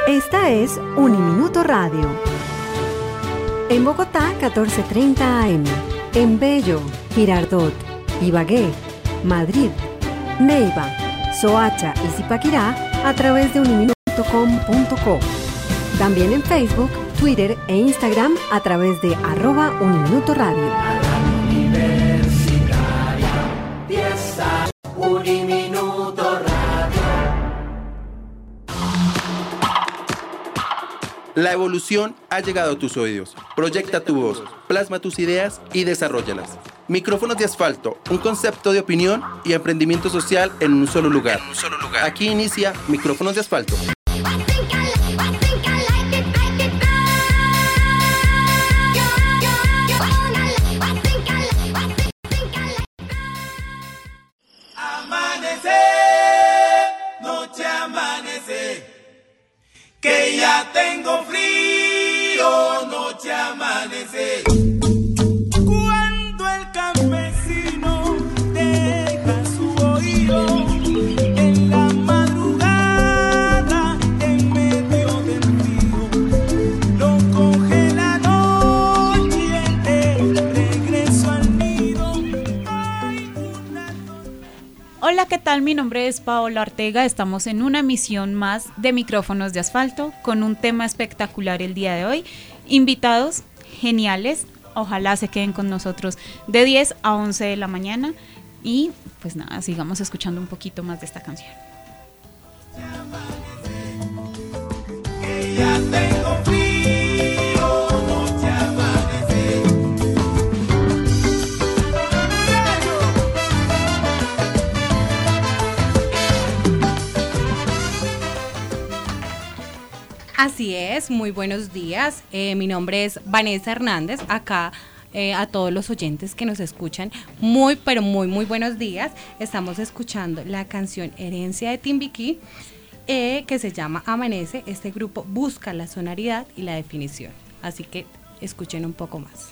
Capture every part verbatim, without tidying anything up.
Esta es Uniminuto Radio. En Bogotá, catorce treinta A M. En Bello, Girardot, Ibagué, Madrid, Neiva, Soacha y Zipaquirá a través de uniminuto com punto co. También en Facebook, Twitter e Instagram a través de arroba Uniminuto Radio. Uniminuto Radio. La evolución ha llegado a tus oídos. Proyecta tu voz, plasma tus ideas y desarróllalas. Micrófonos de Asfalto, un concepto de opinión y emprendimiento social en un solo lugar. En un solo lugar. Aquí inicia Micrófonos de Asfalto. Que ya tengo frío, noche amanece. Cuando el campesino deja su oído en la madrugada, en medio del río, lo coge la noche, el regreso al nido. Hola, ¿qué tal? Mi nombre es Paola Ortega. Estamos en una emisión más de Micrófonos de Asfalto con un tema espectacular el día de hoy. Invitados geniales. Ojalá se queden con nosotros de diez a once de la mañana. Y pues nada, sigamos escuchando un poquito más de esta canción. Que ya tengo frío, noche amanece. Así es, muy buenos días. Eh, mi nombre es Vanessa Hernández. Acá eh, a todos los oyentes que nos escuchan, muy pero muy muy buenos días. Estamos escuchando la canción Herencia de Timbiquí, eh, que se llama Amanece. Este grupo busca la sonoridad y la definición. Así que escuchen un poco más.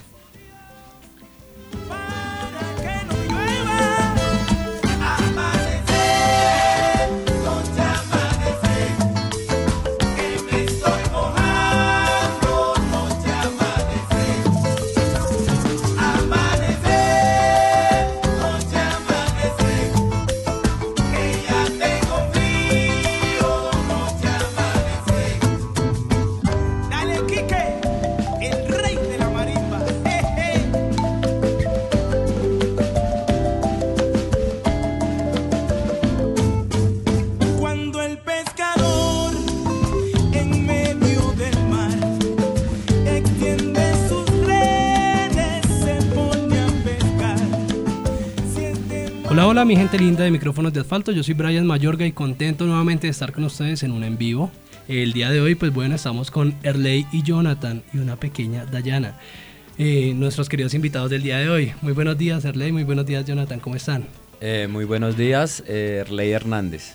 Hola, hola mi gente linda de Micrófonos de Asfalto, yo soy Brian Mayorga y contento nuevamente de estar con ustedes en un en vivo. El día de hoy, pues bueno, estamos con Erley y Jonathan y una pequeña Dayana, eh, nuestros queridos invitados del día de hoy. Muy buenos días Erley, muy buenos días Jonathan, ¿cómo están? Eh, muy buenos días, eh, Erley Hernández.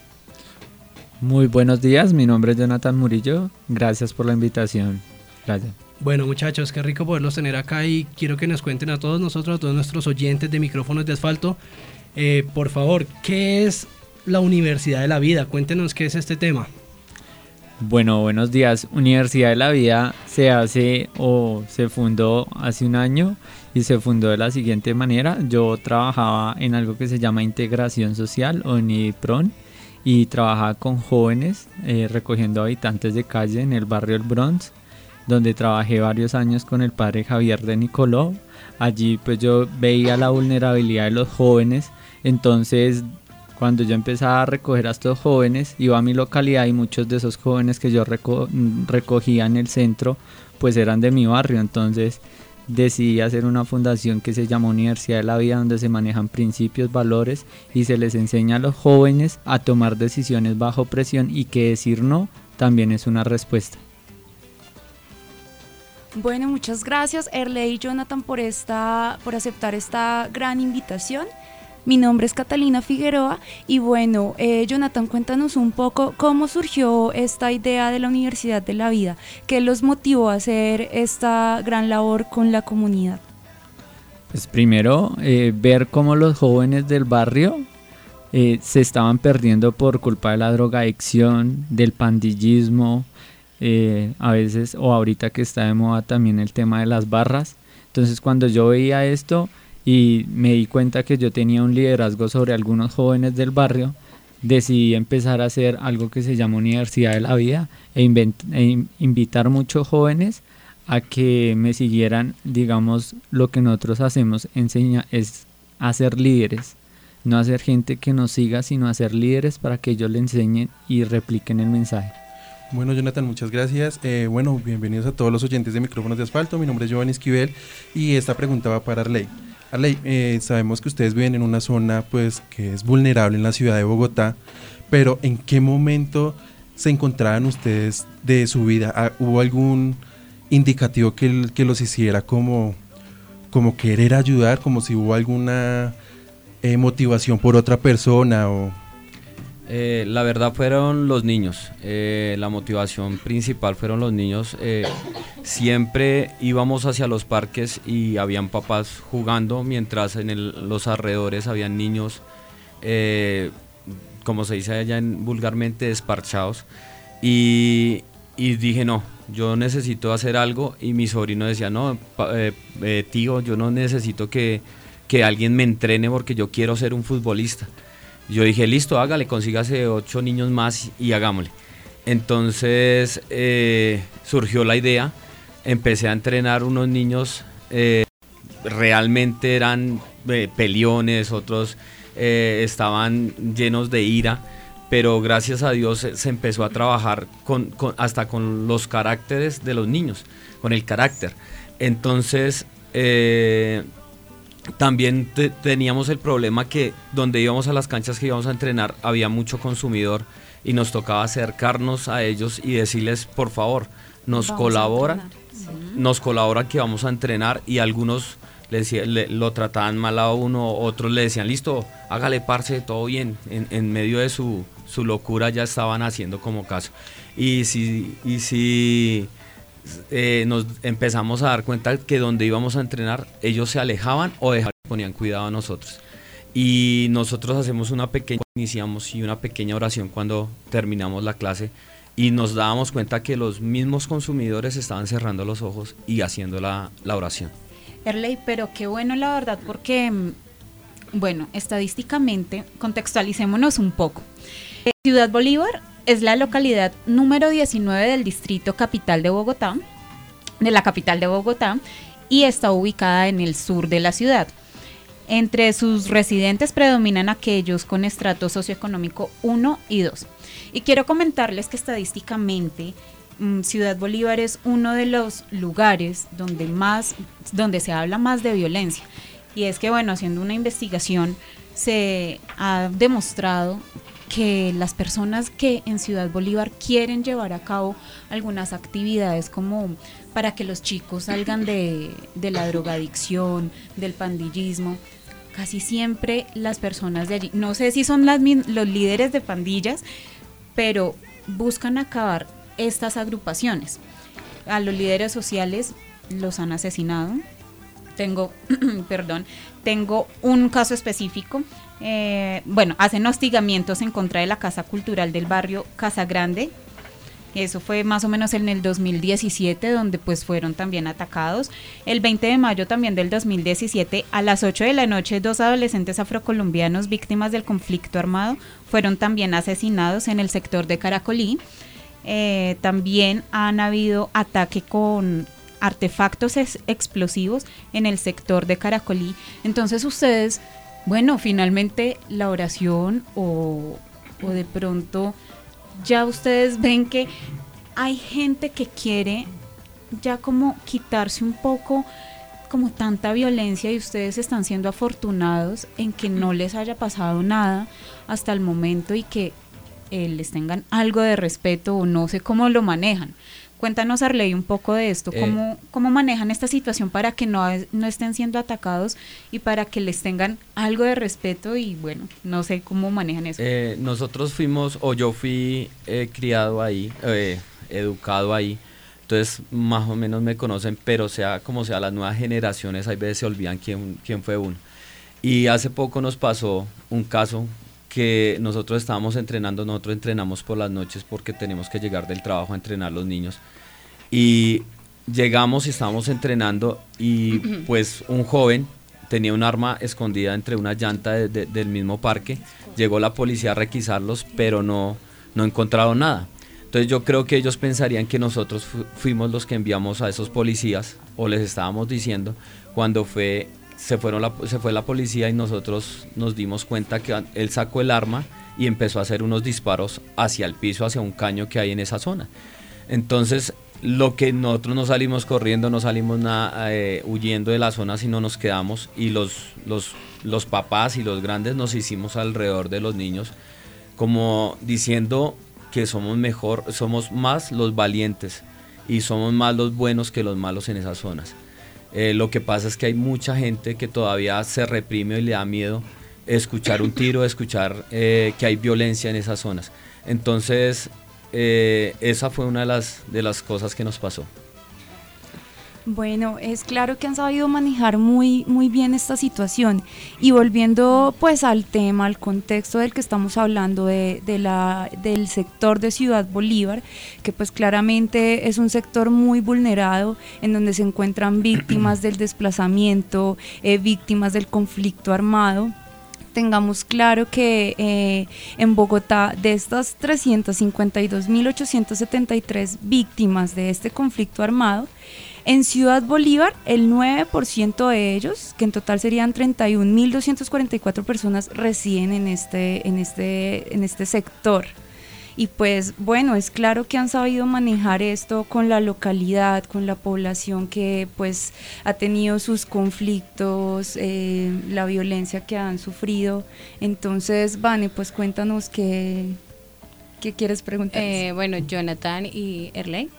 Muy buenos días, mi nombre es Jonathan Murillo, gracias por la invitación. Gracias. Bueno muchachos, qué rico poderlos tener acá y quiero que nos cuenten a todos nosotros, a todos nuestros oyentes de Micrófonos de Asfalto, eh, por favor, ¿qué es la Universidad de la Vida? Cuéntenos qué es este tema. Bueno, buenos días. Universidad de la Vida se hace o se fundó hace un año y se fundó de la siguiente manera. Yo trabajaba en algo que se llama Integración Social o NIPRON y trabajaba con jóvenes eh, recogiendo habitantes de calle en el barrio El Bronx, donde trabajé varios años con el padre Javier de Nicoló. Allí pues yo veía la vulnerabilidad de los jóvenes, entonces cuando yo empezaba a recoger a estos jóvenes, iba a mi localidad y muchos de esos jóvenes que yo reco- recogía en el centro pues eran de mi barrio, entonces decidí hacer una fundación que se llama Universidad de la Vida, donde se manejan principios, valores y se les enseña a los jóvenes a tomar decisiones bajo presión y que decir no también es una respuesta. Bueno, muchas gracias Erley y Jonathan por, esta, por aceptar esta gran invitación. Mi nombre es Catalina Figueroa y bueno, eh, Jonathan, cuéntanos un poco cómo surgió esta idea de la Universidad de la Vida, qué los motivó a hacer esta gran labor con la comunidad. Pues primero, eh, ver cómo los jóvenes del barrio eh, se estaban perdiendo por culpa de la drogadicción, del pandillismo eh, a veces, o ahorita que está de moda también el tema de las barras. Entonces cuando yo veía esto y me di cuenta que yo tenía un liderazgo sobre algunos jóvenes del barrio, decidí empezar a hacer algo que se llama Universidad de la Vida e, invent- e in- invitar muchos jóvenes a que me siguieran. Digamos, lo que nosotros hacemos enseña es hacer líderes, no hacer gente que nos siga, sino hacer líderes para que ellos le enseñen y repliquen el mensaje. Bueno, Jonathan, muchas gracias. Eh, bueno, bienvenidos a todos los oyentes de Micrófonos de Asfalto. Mi nombre es Giovanni Esquivel y esta pregunta va para Arley. Arley, eh, sabemos que ustedes viven en una zona pues que es vulnerable en la ciudad de Bogotá, pero ¿en qué momento se encontraban ustedes de su vida? Ah, ¿hubo algún indicativo que, que los hiciera como, como querer ayudar, como si hubo alguna eh, motivación por otra persona o...? Eh, la verdad fueron los niños, eh, la motivación principal fueron los niños. Eh, siempre íbamos hacia los parques y habían papás jugando, mientras en el, los alrededores habían niños, eh, como se dice allá en, vulgarmente, desparchados. Y, y dije, no, yo necesito hacer algo. Y mi sobrino decía, no, pa, eh, eh, tío, yo no necesito que, que alguien me entrene porque yo quiero ser un futbolista. Yo dije, listo, hágale, consígase ocho niños más y hagámosle. Entonces eh, surgió la idea, empecé a entrenar unos niños, eh, realmente eran eh, peleones, otros eh, estaban llenos de ira, pero gracias a Dios se, se empezó a trabajar con, con, hasta con los caracteres de los niños, con el carácter. Entonces... Eh, También te, teníamos el problema que donde íbamos a las canchas que íbamos a entrenar había mucho consumidor y nos tocaba acercarnos a ellos y decirles, por favor, nos vamos colaboran, sí. nos colaboran que vamos a entrenar, y algunos le, le, lo trataban mal a uno, otros le decían, listo, hágale parce, todo bien, en, en medio de su, su locura ya estaban haciendo como caso. Y si... Y si Eh, nos empezamos a dar cuenta que donde íbamos a entrenar ellos se alejaban o dejaban, ponían cuidado a nosotros, y nosotros hacemos una pequeña iniciamos y una pequeña oración cuando terminamos la clase, y nos dábamos cuenta que los mismos consumidores estaban cerrando los ojos y haciendo la, la oración. Erley, pero qué bueno la verdad, porque bueno, estadísticamente contextualicémonos un poco. Ciudad Bolívar es la localidad número diecinueve del distrito capital de Bogotá, de la capital de Bogotá, y está ubicada en el sur de la ciudad. Entre sus residentes predominan aquellos con estrato socioeconómico uno y dos. Y quiero comentarles que estadísticamente mmm, Ciudad Bolívar es uno de los lugares donde más, donde se habla más de violencia. Y es que, bueno, haciendo una investigación se ha demostrado que las personas que en Ciudad Bolívar quieren llevar a cabo algunas actividades como para que los chicos salgan de, de la drogadicción, del pandillismo, casi siempre las personas de allí, no sé si son las, los líderes de pandillas, pero buscan acabar estas agrupaciones. A los líderes sociales los han asesinado. Tengo, perdón, tengo un caso específico. Eh, bueno, hacen hostigamientos en contra de la Casa Cultural del barrio Casa Grande. Eso fue más o menos en el dos mil diecisiete, donde pues fueron también atacados. El veinte de mayo también del dos mil diecisiete, a las ocho de la noche, dos adolescentes afrocolombianos víctimas del conflicto armado fueron también asesinados en el sector de Caracolí. Eh, también han habido ataque con artefactos ex- explosivos en el sector de Caracolí. Entonces ustedes, bueno, finalmente la oración o, o de pronto ya ustedes ven que hay gente que quiere ya como quitarse un poco como tanta violencia, y ustedes están siendo afortunados en que no les haya pasado nada hasta el momento y que eh, les tengan algo de respeto, o no sé cómo lo manejan. Cuéntanos, Arley, un poco de esto, eh, ¿cómo, cómo manejan esta situación para que no, no estén siendo atacados y para que les tengan algo de respeto? Y bueno, no sé cómo manejan eso. Eh, nosotros fuimos, o yo fui eh, criado ahí, eh, educado ahí, entonces más o menos me conocen, pero sea como sea, las nuevas generaciones hay veces se olvidan quién, quién fue uno. Y hace poco nos pasó un caso que nosotros estábamos entrenando, nosotros entrenamos por las noches porque tenemos que llegar del trabajo a entrenar los niños. Y llegamos y estábamos entrenando y pues un joven tenía un arma escondida entre una llanta de, de, del mismo parque. Llegó la policía a requisarlos, pero no, no encontraron nada. Entonces yo creo que ellos pensarían que nosotros fu- fuimos los que enviamos a esos policías, o les estábamos diciendo, cuando fue, se, fueron la, se fue la policía y nosotros nos dimos cuenta que él sacó el arma y empezó a hacer unos disparos hacia el piso, hacia un caño que hay en esa zona. Entonces, lo que nosotros no salimos corriendo, no salimos nada, eh, huyendo de la zona, sino nos quedamos y los, los, los papás y los grandes nos hicimos alrededor de los niños, como diciendo que somos mejor, somos más los valientes y somos más los buenos que los malos en esas zonas. Eh, lo que pasa es que hay mucha gente que todavía se reprime y le da miedo escuchar un tiro, escuchar eh, que hay violencia en esas zonas. Entonces, Eh, esa fue una de las, de las cosas que nos pasó. Bueno, es claro que han sabido manejar muy, muy bien esta situación. Y volviendo pues al tema, al contexto del que estamos hablando, de, de la, del sector de Ciudad Bolívar, que pues claramente es un sector muy vulnerado, en donde se encuentran víctimas del desplazamiento, eh, víctimas del conflicto armado. Tengamos claro que eh, en Bogotá, de estas trescientas cincuenta y dos mil ochocientas setenta y tres víctimas de este conflicto armado, en Ciudad Bolívar el nueve por ciento de ellos, que en total serían treinta y un mil doscientas cuarenta y cuatro personas, residen en este, en este, en este sector. Y pues bueno, es claro que han sabido manejar esto con la localidad, con la población que pues ha tenido sus conflictos, eh, la violencia que han sufrido. Entonces, Vane, pues cuéntanos qué, qué quieres preguntar. Eh, bueno, Jonathan y Erley,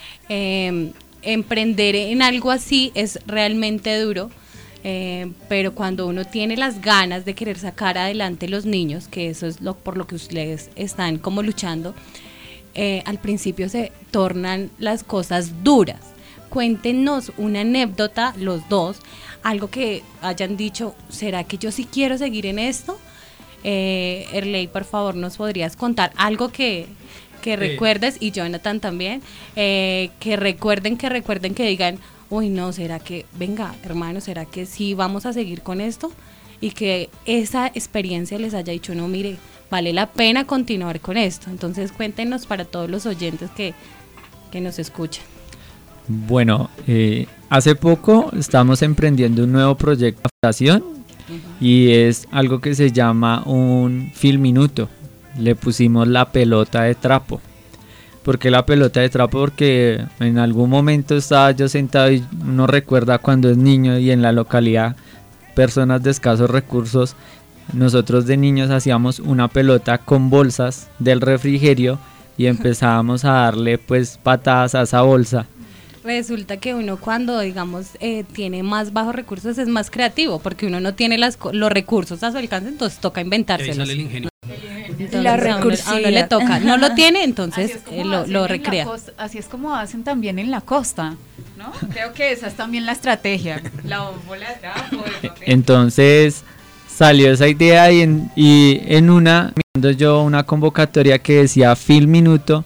eh, emprender en algo así es realmente duro. Eh, pero cuando uno tiene las ganas de querer sacar adelante los niños, que eso es lo por lo que ustedes están como luchando, eh, al principio se tornan las cosas duras. Cuéntenos una anécdota, los dos, algo que hayan dicho, ¿será que yo sí quiero seguir en esto? Eh, Erley, por favor, ¿nos podrías contar algo que, que recuerdes? Y Jonathan también, eh, que recuerden, que recuerden, que digan, uy, no, ¿será que, venga, hermano, ¿será que sí vamos a seguir con esto? Y que esa experiencia les haya dicho, no, mire, vale la pena continuar con esto. Entonces, cuéntenos para todos los oyentes que, que nos escuchan. Bueno, eh, hace poco estamos emprendiendo un nuevo proyecto de fundación uh-huh. y es algo que se llama un Filminuto. Le pusimos la pelota de trapo. ¿Por qué la pelota de trapo? Porque en algún momento estaba yo sentado y uno recuerda cuando es niño y en la localidad, personas de escasos recursos, nosotros de niños hacíamos una pelota con bolsas del refrigerio y empezábamos a darle pues patadas a esa bolsa. Resulta que uno cuando, digamos, eh, tiene más bajos recursos es más creativo, porque uno no tiene las, los recursos a su alcance, entonces toca inventárselos. Ahí sale el ingenio. Entonces, la a uno, recursividad. a uno le toca, no lo tiene, entonces Así es como eh, lo, hacen lo en la recrea. costa, así es como hacen también en la costa, ¿no? Creo que esa es también la estrategia, la bola de trapo, de papel. Entonces salió esa idea y en, y en una, mirando yo una convocatoria que decía Filminuto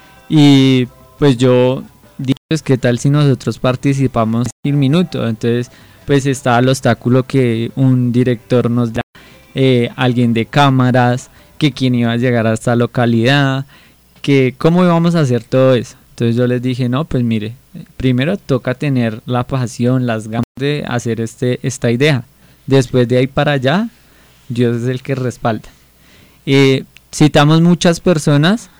y pues yo dije, pues qué tal si nosotros participamos en Filminuto. Entonces pues estaba el obstáculo que un director nos da, eh, alguien de cámaras, que quién iba a llegar a esta localidad, que cómo íbamos a hacer todo eso. Entonces yo les dije, no, pues mire, primero toca tener la pasión, las ganas de hacer este, esta idea. Después de ahí para allá, Dios es el que respalda. Eh, citamos muchas personas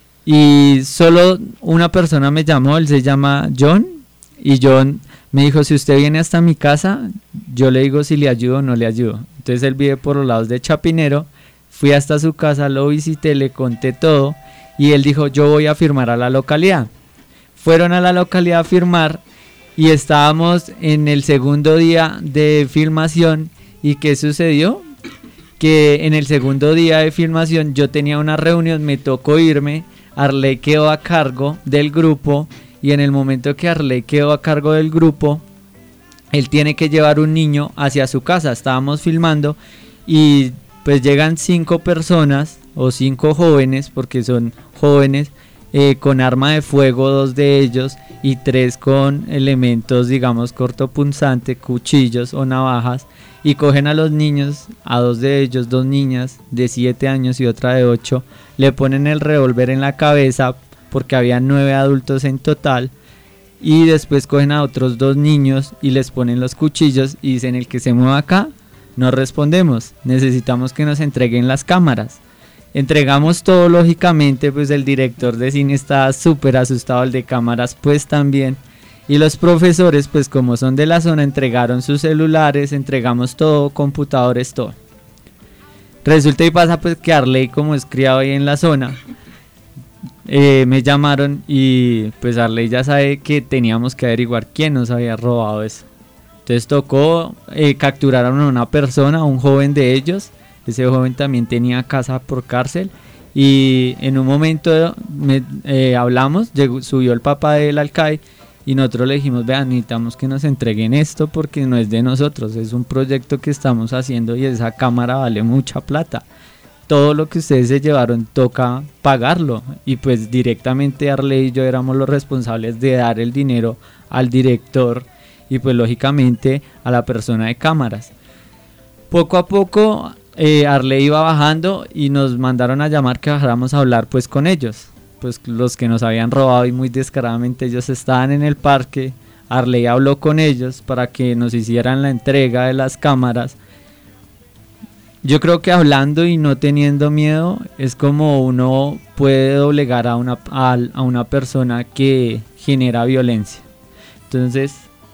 y solo una persona me llamó, él se llama John, y John me dijo, si usted viene hasta mi casa, yo le digo si le ayudo o no le ayudo. Entonces él vive por los lados de Chapinero. Fui hasta su casa, lo visité, le conté todo y él dijo, yo voy a firmar a la localidad. Fueron a la localidad a firmar y estábamos en el segundo día de filmación. ¿Y qué sucedió? Que en el segundo día de filmación yo tenía una reunión, me tocó irme, Arley quedó a cargo del grupo y en el momento que Arley quedó a cargo del grupo, él tiene que llevar un niño hacia su casa. Estábamos filmando y pues llegan cinco personas o cinco jóvenes, porque son jóvenes, eh, con arma de fuego, dos de ellos, y tres con elementos, digamos, cortopunzantes, cuchillos o navajas, y cogen a los niños, a dos de ellos, dos niñas de siete años y otra de ocho, le ponen el revólver en la cabeza, porque había nueve adultos en total, y después cogen a otros dos niños y les ponen los cuchillos y dicen: el que se mueva acá, no respondemos, necesitamos que nos entreguen las cámaras. Entregamos todo, lógicamente, pues el director de cine estaba súper asustado, el de cámaras pues también, y los profesores, pues como son de la zona, entregaron sus celulares, entregamos todo, computadores, todo. Resulta y pasa pues que Arley, como es criado ahí en la zona, Eh, me llamaron y pues Arley ya sabe que teníamos que averiguar quién nos había robado eso. Entonces tocó, eh, capturaron a una persona, a un joven de ellos. Ese joven también tenía casa por cárcel, y en un momento me, eh, hablamos, llegó, subió el papá del alcalde y nosotros le dijimos: vean, necesitamos que nos entreguen esto porque no es de nosotros, es un proyecto que estamos haciendo y esa cámara vale mucha plata. Todo lo que ustedes se llevaron toca pagarlo, y pues directamente Arley y yo éramos los responsables de dar el dinero al director y pues lógicamente a la persona de cámaras. Poco a poco eh, Arley iba bajando y nos mandaron a llamar que bajáramos a hablar pues con ellos, pues los que nos habían robado, y muy descaradamente ellos estaban en el parque. Arley habló con ellos para que nos hicieran la entrega de las cámaras. Yo creo que hablando y no teniendo miedo es como uno puede doblegar a una, a, a una persona que genera violencia. Entonces,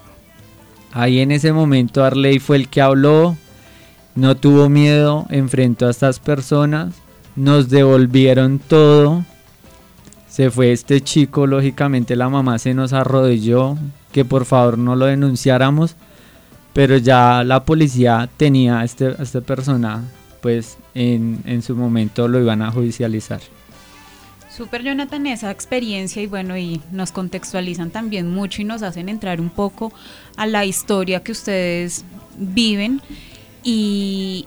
ahí en ese momento Arley fue el que habló, no tuvo miedo, enfrentó a estas personas, nos devolvieron todo. Se fue este chico, lógicamente la mamá se nos arrodilló, que por favor no lo denunciáramos. Pero ya la policía tenía a, este, a esta persona, pues en, en su momento lo iban a judicializar. Súper, Jonathan, esa experiencia, y bueno, y nos contextualizan también mucho y nos hacen entrar un poco a la historia que ustedes viven. Y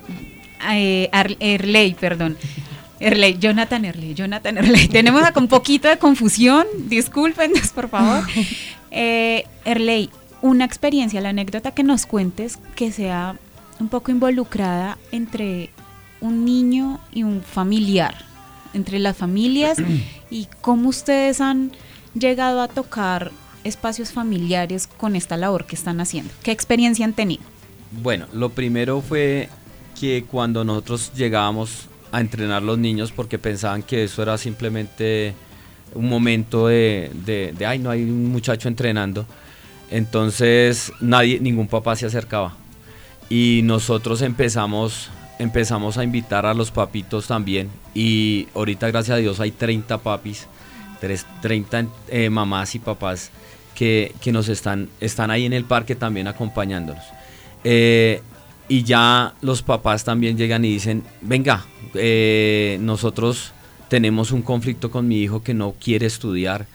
eh, Arley, perdón, Erley, Jonathan Erley, Jonathan Erley. Tenemos acá un poquito de confusión, discúlpenos por favor. Eh, Erley, una experiencia, la anécdota que nos cuentes que sea un poco involucrada entre un niño y un familiar, entre las familias, y cómo ustedes han llegado a tocar espacios familiares con esta labor que están haciendo. ¿Qué experiencia han tenido? Bueno, lo primero fue que cuando nosotros llegábamos a entrenar los niños, porque pensaban que eso era simplemente un momento de, de, de ay, no hay un muchacho entrenando. Entonces nadie, ningún papá se acercaba, y nosotros empezamos, empezamos a invitar a los papitos también, y ahorita gracias a Dios hay treinta papis, treinta eh, mamás y papás que, que nos están, están ahí en el parque también acompañándonos. Eh, y ya los papás también llegan y dicen: venga, eh, nosotros tenemos un conflicto con mi hijo que no quiere estudiar.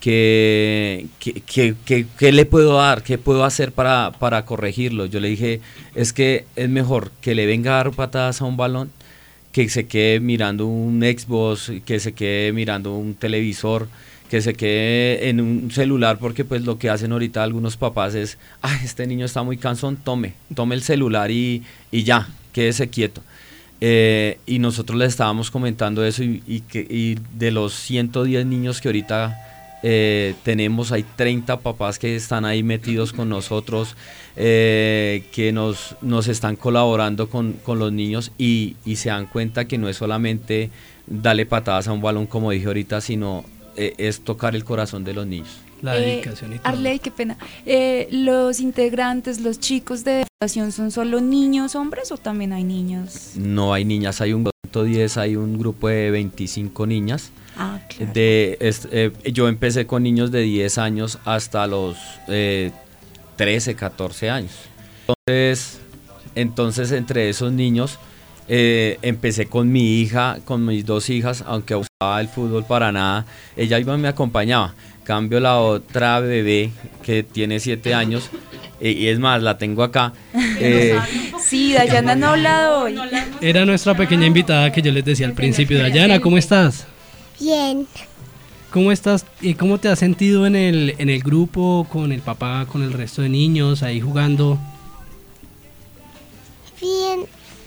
¿Qué, qué, qué, qué, qué le puedo dar? ¿Qué puedo hacer para, para corregirlo? Yo le dije: es que es mejor que le venga a dar patadas a un balón que se quede mirando un Xbox, que se quede mirando un televisor, que se quede en un celular, porque pues lo que hacen ahorita algunos papás es: ay, este niño está muy cansón, tome, tome el celular y, y ya, quédese quieto. Eh, y nosotros le estábamos comentando eso, y, y, que, y de los ciento diez niños que ahorita Eh, tenemos, hay treinta papás que están ahí metidos con nosotros, eh, que nos, nos están colaborando con, con los niños, y, y se dan cuenta que no es solamente darle patadas a un balón, como dije ahorita, sino eh, es tocar el corazón de los niños. La dedicación eh, y todo. Arley, qué pena. Eh, ¿Los integrantes, los chicos de fundación son solo niños, hombres, o también hay niños? No hay niñas, hay un grupo de diez, hay un grupo de veinticinco niñas. Ah, claro. De, es, eh, yo empecé con niños de diez años hasta los eh, trece, catorce años. Entonces, entonces entre esos niños eh, empecé con mi hija, con mis dos hijas, aunque usaba el fútbol para nada, ella iba y me acompañaba. Cambio la otra bebé que tiene siete años, eh, y es más, la tengo acá. Eh, Sí, Dayana no ha hablado hoy. Era nuestra pequeña invitada que yo les decía al principio. Dayana, ¿cómo estás? Bien, ¿Cómo estás y cómo te has sentido en el, en el grupo, con el papá, con el resto de niños, ahí jugando? bien.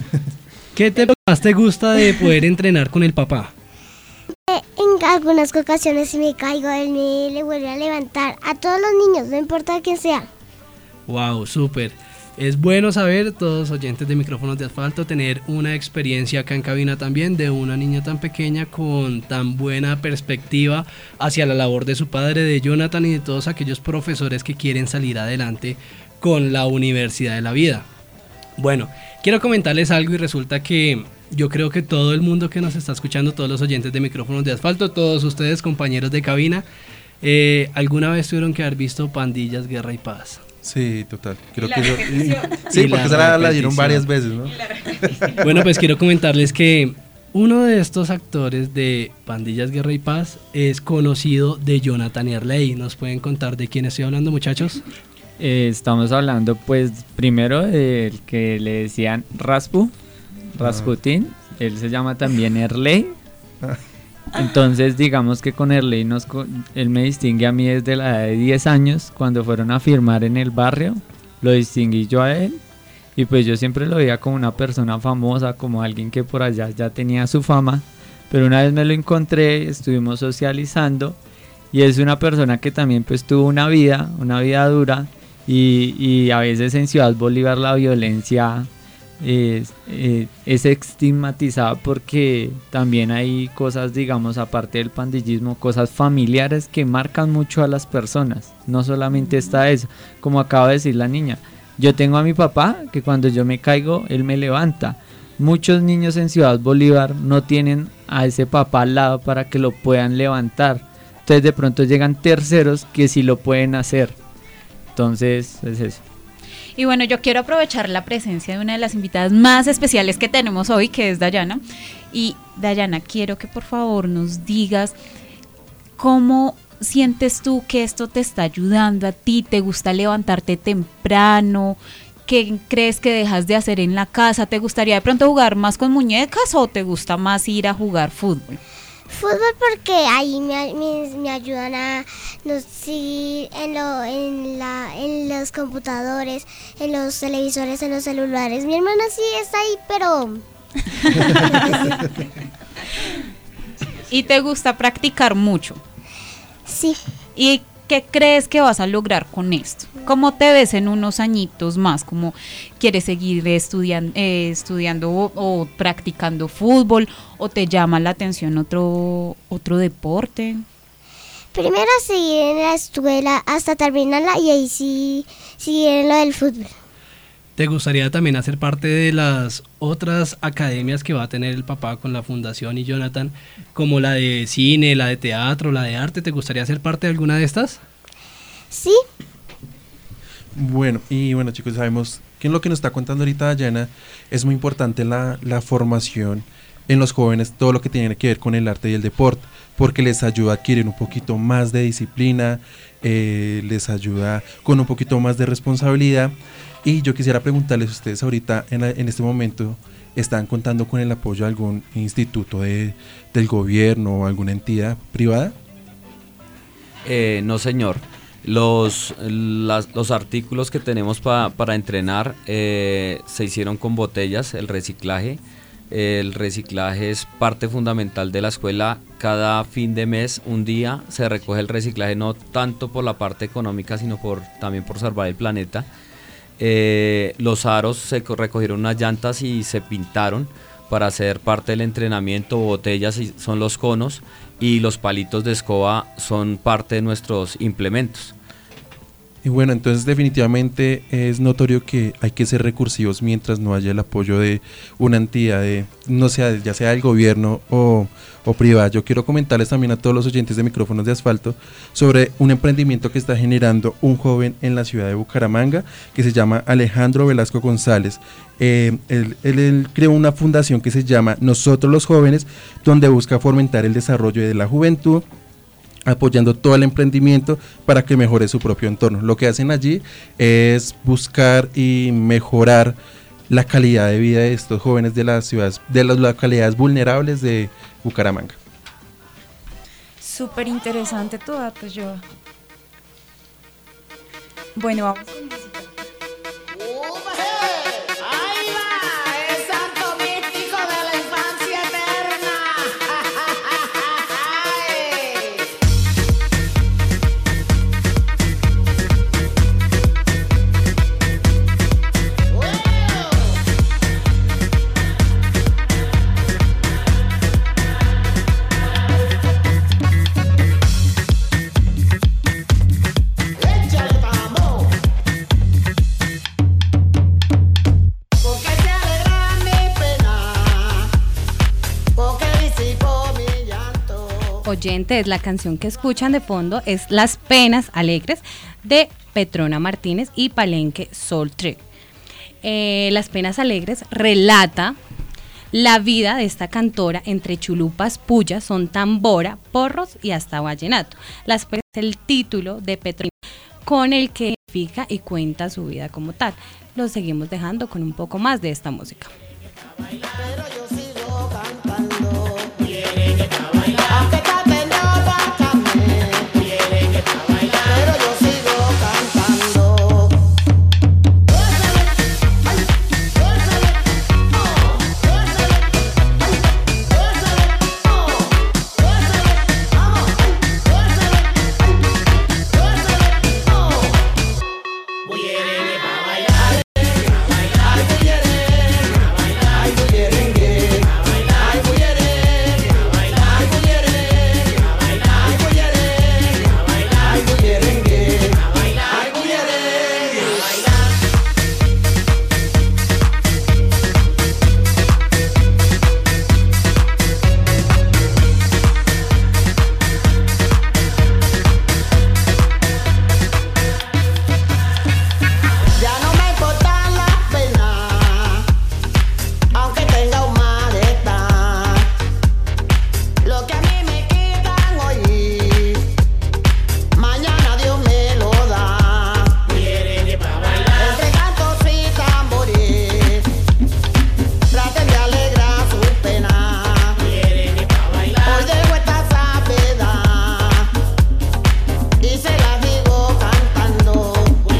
¿Qué te más te gusta de poder entrenar con el papá? Eh, En algunas ocasiones si me caigo, él me le vuelve a levantar. A todos los niños, no importa quién sea. Wow, súper. Es bueno saber, todos oyentes de Micrófonos de Asfalto, tener una experiencia acá en cabina también de una niña tan pequeña con tan buena perspectiva hacia la labor de su padre, de Jonathan, y de todos aquellos profesores que quieren salir adelante con la Universidad de la Vida. Bueno, quiero comentarles algo y resulta que yo creo que todo el mundo que nos está escuchando, todos los oyentes de Micrófonos de Asfalto, todos ustedes, compañeros de cabina, eh, alguna vez tuvieron que haber visto Pandillas, Guerra y Paz. Sí, total. Creo la que eso, repetición. sí, Y porque la esa la, la dieron repetición. varias veces, ¿no? Bueno, pues quiero comentarles que uno de estos actores de Pandillas, Guerra y Paz es conocido de Jonathan Erley. ¿Nos pueden contar de quién estoy hablando, muchachos? Eh, estamos hablando pues primero del que le decían Raspu, Rasputin, él se llama también Erley. Entonces digamos que con Erley nos, co- él me distingue a mí desde la edad de diez años, cuando fueron a firmar en el barrio, lo distinguí yo a él, y pues yo siempre lo veía como una persona famosa, como alguien que por allá ya tenía su fama, pero una vez me lo encontré, estuvimos socializando, y es una persona que también pues tuvo una vida, una vida dura, y, y a veces en Ciudad Bolívar la violencia es, eh, es estigmatizada porque también hay cosas, digamos, aparte del pandillismo, cosas familiares que marcan mucho a las personas. No solamente está eso, como acaba de decir la niña. Yo tengo a mi papá que cuando yo me caigo, él me levanta. Muchos niños en Ciudad Bolívar no tienen a ese papá al lado para que lo puedan levantar. Entonces de pronto llegan terceros que sí lo pueden hacer. Entonces es eso. Y bueno, yo quiero aprovechar la presencia de una de las invitadas más especiales que tenemos hoy, que es Dayana. Y Dayana, quiero que por favor nos digas cómo sientes tú que esto te está ayudando a ti. ¿Te gusta levantarte temprano? ¿Qué crees que dejas de hacer en la casa? ¿Te gustaría de pronto jugar más con muñecas o te gusta más ir a jugar fútbol? Fútbol porque ahí me, me, me ayudan a no seguir en, lo, en, la, en los computadores, en los televisores, en los celulares. Mi hermana sí está ahí, pero... ¿Y te gusta practicar mucho? Sí. ¿Y qué crees que vas a lograr con esto? ¿Cómo te ves en unos añitos más? ¿Cómo quieres seguir estudian, eh, estudiando o, o practicando fútbol? ¿O te llama la atención otro, otro deporte? Primero seguir en la escuela hasta terminarla y ahí sí seguir en lo del fútbol. ¿Te gustaría también hacer parte de las otras academias que va a tener el papá con la Fundación y Jonathan, como la de cine, la de teatro, la de arte? ¿Te gustaría ser parte de alguna de estas? Sí. Bueno, y bueno chicos, sabemos que en lo que nos está contando ahorita Dayana es muy importante la, la formación en los jóvenes, todo lo que tiene que ver con el arte y el deporte, porque les ayuda a adquirir un poquito más de disciplina, eh, les ayuda con un poquito más de responsabilidad. Y yo quisiera preguntarles a ustedes ahorita, en, la, en este momento, ¿están contando con el apoyo de algún instituto de, del gobierno o alguna entidad privada? Eh, no, señor. Los, las, los artículos que tenemos pa, para entrenar eh, se hicieron con botellas, el reciclaje. El reciclaje es parte fundamental de la escuela. Cada fin de mes, un día, se recoge el reciclaje, no tanto por la parte económica, sino por también por salvar el planeta. Eh, los aros, se recogieron unas llantas y se pintaron para hacer parte del entrenamiento. Botellas son los conos y los palitos de escoba son parte de nuestros implementos. Y bueno, entonces definitivamente es notorio que hay que ser recursivos mientras no haya el apoyo de una entidad, de, no sea, ya sea del gobierno o, o privada. Yo quiero comentarles también a todos los oyentes de Micrófonos de Asfalto sobre un emprendimiento que está generando un joven en la ciudad de Bucaramanga que se llama Alejandro Velasco González. Eh, él, él, él creó una fundación que se llama Nosotros los Jóvenes, donde busca fomentar el desarrollo de la juventud apoyando todo el emprendimiento para que mejore su propio entorno. Lo que hacen allí es buscar y mejorar la calidad de vida de estos jóvenes de las ciudades, de las localidades vulnerables de Bucaramanga. Súper interesante tu dato, yo. Bueno, vamos con música. Ahí va, el santo místico de la infancia eterna. Échale tambor. Porque se alegra mi pena, porque disipó mi llanto. Oyentes, la canción que escuchan de fondo es Las Penas Alegres de Petrona Martínez y Palenque Soul Trip. Eh, Las Penas Alegres relata la vida de esta cantora entre chulupas, pullas, son tambora, porros y hasta vallenato. Las Penas es el título de Petrona con el que identifica y cuenta su vida como tal. Lo seguimos dejando con un poco más de esta música. Pero yo sigo cantando. Aunque canten no bájame. Pero yo sigo cantando. Gózale, ay, gózale, oh, gózale, ay, gózale, oh, gózale, vamos, ay, gózale, ay, gózale, oh. Bullerengue pa' bailar, ay, bullerengue, ay, bullerengue, ay, bullerengue, ay, bullerengue, ay, bullerengue, ay, bullerengue, ay, bullerengue. Ya no me importa la pena, aunque tenga un malestar. Lo que a mí me quitan hoy, mañana Dios me lo da. Entre cantos y tambores, traten de alegrar sus penas. Hoy dejo esta sapedad y se las digo cantando.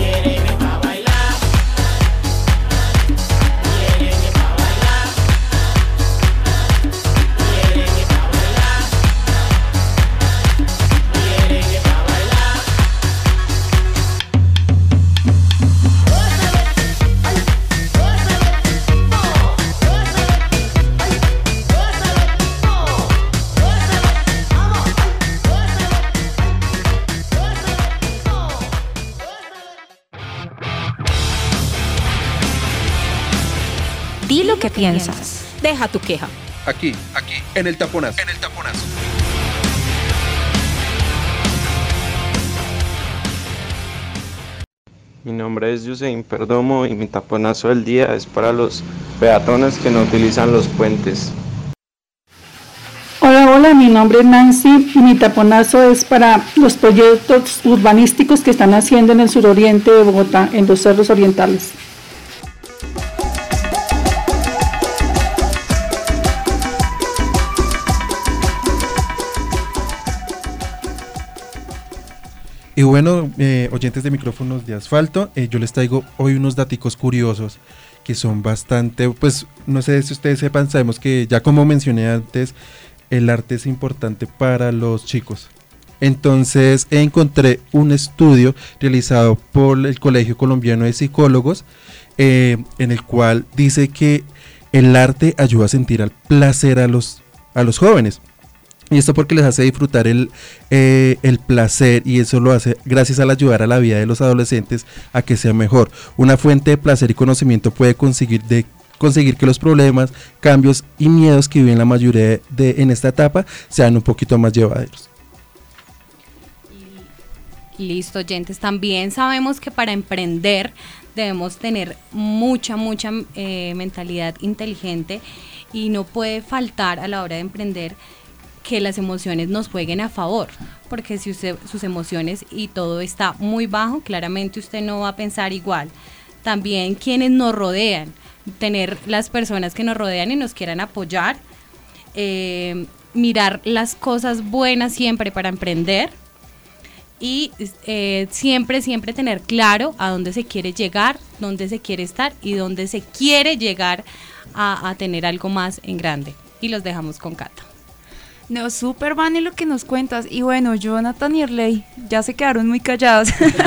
Di lo que piensas. Deja tu queja. Aquí, aquí, en el taponazo. En el taponazo. Mi nombre es Yusein Perdomo y mi taponazo del día es para los peatones que no utilizan los puentes. Hola, hola, mi nombre es Nancy y mi taponazo es para los proyectos urbanísticos que están haciendo en el suroriente de Bogotá, en los cerros orientales. Y bueno, eh, oyentes de micrófonos de asfalto, eh, yo les traigo hoy unos daticos curiosos que son bastante, pues no sé si ustedes sepan, sabemos que ya como mencioné antes, el arte es importante para los chicos. Entonces encontré un estudio realizado por el Colegio Colombiano de Psicólogos, eh, en el cual dice que el arte ayuda a sentir el placer a los, a los jóvenes. Y esto porque les hace disfrutar el, eh, el placer, y eso lo hace gracias al ayudar a la vida de los adolescentes a que sea mejor. Una fuente de placer y conocimiento puede conseguir, de, conseguir que los problemas, cambios y miedos que viven la mayoría de, de, en esta etapa sean un poquito más llevaderos. Listo, oyentes. También sabemos que para emprender debemos tener mucha, mucha eh, mentalidad inteligente, y no puede faltar a la hora de emprender que las emociones nos jueguen a favor, porque si usted, sus emociones y todo está muy bajo, claramente usted no va a pensar igual. También quienes nos rodean, tener las personas que nos rodean y nos quieran apoyar, eh, mirar las cosas buenas siempre para emprender y eh, siempre, siempre tener claro a dónde se quiere llegar, dónde se quiere estar y dónde se quiere llegar a, a tener algo más en grande. Y los dejamos con Cata. No, súper Vane lo que nos cuentas. Y bueno, Jonathan y Erley ya se quedaron muy callados.